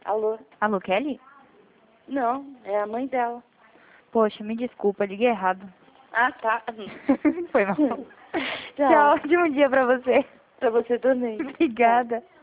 Alô? Alô, Kelly? Não, é a mãe dela. Poxa, me desculpa, liguei errado. Ah, tá. Foi mal. Tchau. Tchau, ótimo dia pra você. Pra você também. Obrigada.